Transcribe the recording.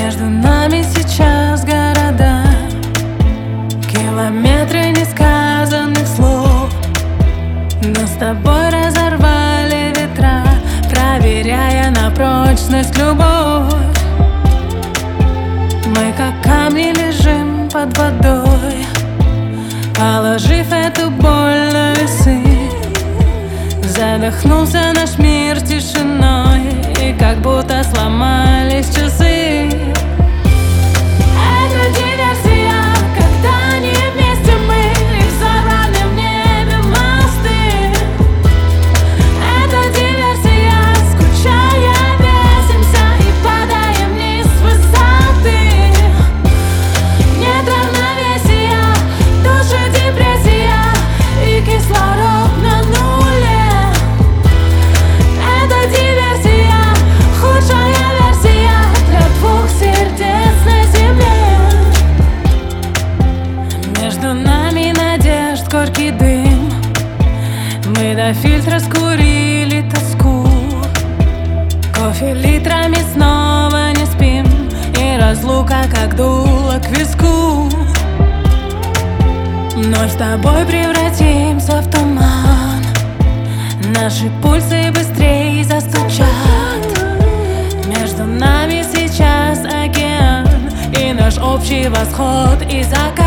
Между нами сейчас города, километры несказанных слов. Но с тобой разорвали ветра, проверяя на прочность любовь. Мы как камни лежим под водой, положив эту боль на весы. Задохнулся наш мир тишиной, и как будто сломались часы. Это диверсия, когда не вместе мы, и взорваны в небе мосты. Это диверсия, скучая бесимся и падаем вниз с высоты. Нет равновесия, души депрессия и кислород на нуле. Это диверсия, худшая версия для двух сердец на земле. Между нами надежд горький дым, мы до фильтра скурили тоску. Кофе литрами снова не спим, и разлука как дуло к виску. Вновь с тобой превратимся в туман, наши пульсы быстрее застучат. Между нами сейчас океан, и наш общий восход и закат.